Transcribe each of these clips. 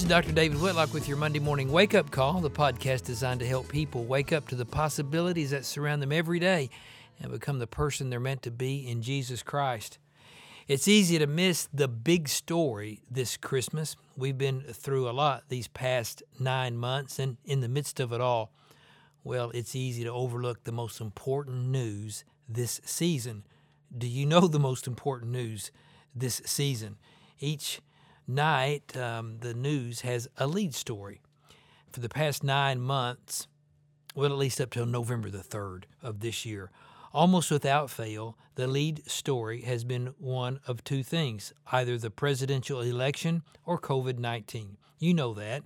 is Dr. David Whitlock with your Monday Morning Wake-Up Call, the podcast designed to help people wake up to the possibilities that surround them every day and become the person they're meant to be in Jesus Christ. It's easy to miss the big story this Christmas. We've been through a lot these past 9 months, and in the midst of it all, well, it's easy to overlook the most important news this season. Do you know the most important news this season? Each night, the news has a lead story. For the past 9 months, well, at least up till November the 3rd of this year, almost without fail, the lead story has been one of two things, either the presidential election or COVID-19. You know that.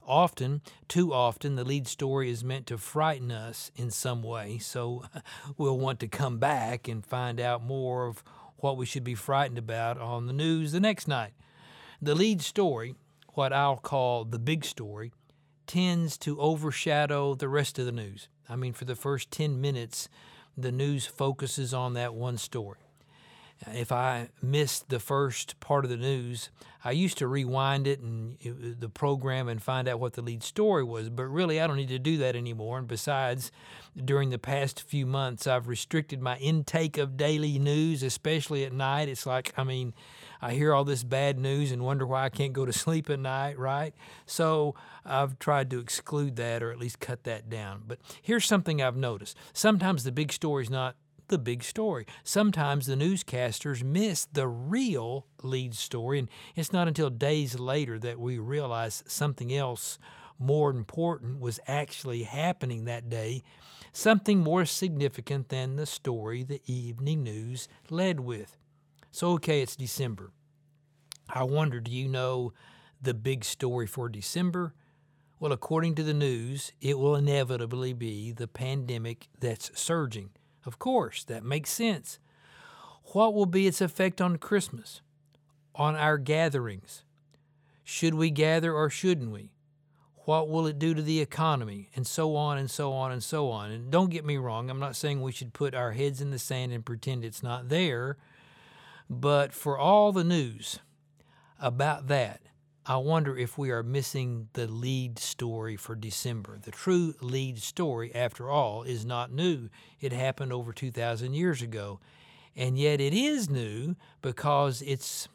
Too often, the lead story is meant to frighten us in some way, so we'll want to come back and find out more of what we should be frightened about on the news the next night. The lead story, what I'll call the big story, tends to overshadow the rest of the news. I mean, for the first 10 minutes, the news focuses on that one story. If I missed the first part of the news, I used to rewind the program and find out what the lead story was, but really I don't need to do that anymore. And besides, during the past few months, I've restricted my intake of daily news, especially at night. It's like, I hear all this bad news and wonder why I can't go to sleep at night, right? So I've tried to exclude that or at least cut that down. But here's something I've noticed. Sometimes the big story is not the big story. Sometimes the newscasters miss the real lead story, and it's not until days later that we realize something else more important was actually happening that day, something more significant than the story the evening news led with. So, okay, it's December. I wonder, do you know the big story for December? Well, according to the news, it will inevitably be the pandemic that's surging. Of course, that makes sense. What will be its effect on Christmas, on our gatherings? Should we gather or shouldn't we? What will it do to the economy? And so on and so on and so on. And don't get me wrong, I'm not saying we should put our heads in the sand and pretend it's not there. But for all the news about that, I wonder if we are missing the lead story for December. The true lead story, after all, is not new. It happened over 2,000 years ago. And yet it is new because it's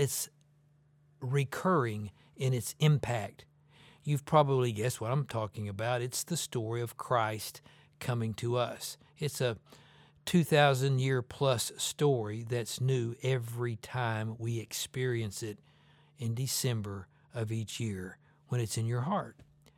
recurring in its impact. You've probably guessed what I'm talking about. It's the story of Christ coming to us. It's a 2,000-year plus story that's new every time we experience it in December of each year when it's in your heart.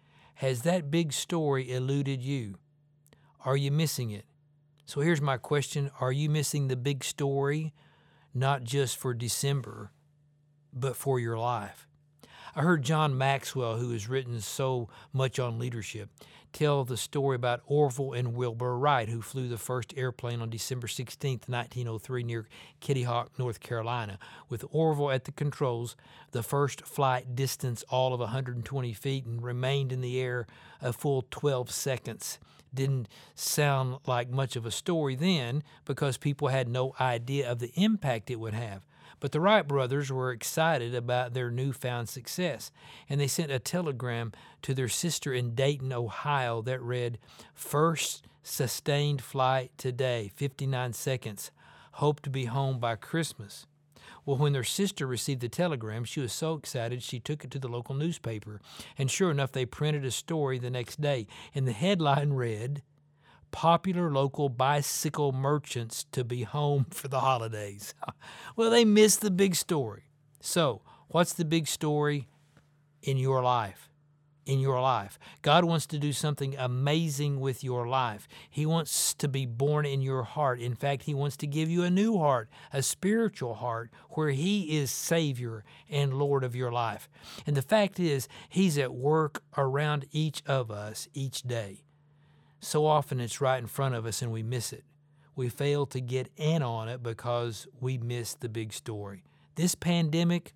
Has that big story eluded you? Are you missing it? So here's my question. Are you missing the big story, not just for December, but for your life? I heard John Maxwell, who has written so much on leadership, tell the story about Orville and Wilbur Wright, who flew the first airplane on December 16th, 1903, near Kitty Hawk, North Carolina. With Orville at the controls, the first flight distanced all of 120 feet and remained in the air a full 12 seconds. Didn't sound like much of a story then because people had no idea of the impact it would have. But the Wright brothers were excited about their newfound success, and they sent a telegram to their sister in Dayton, Ohio that read, "First sustained flight today, 59 seconds. Hope to be home by Christmas." Well, when their sister received the telegram, she was so excited she took it to the local newspaper. And sure enough, they printed a story the next day, and the headline read, "Popular local bicycle merchants to be home for the holidays." Well, they missed the big story. So, what's the big story in your life? In your life, God wants to do something amazing with your life. He wants to be born in your heart. In fact, He wants to give you a new heart, a spiritual heart, where He is Savior and Lord of your life. And the fact is, He's at work around each of us each day. So often it's right in front of us and we miss it. We fail to get in on it because we miss the big story. This pandemic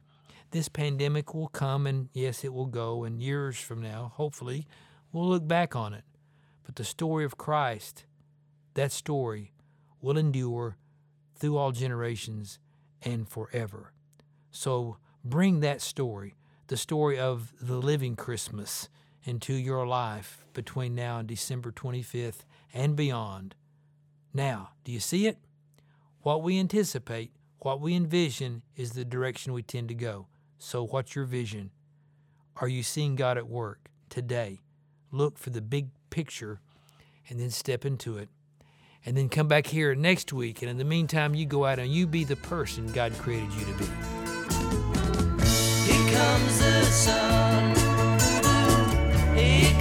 will come, and yes, it will go, and years from now, hopefully, we'll look back on it. But the story of Christ, that story will endure through all generations and forever. So bring that story, the story of the living Christmas into your life between now and December 25th and beyond. Now, do you see it? What we anticipate, what we envision is the direction we tend to go. So what's your vision? Are you seeing God at work today? Look for the big picture and then step into it. And then come back here next week. And in the meantime, you go out and you be the person God created you to be. Here comes the sun.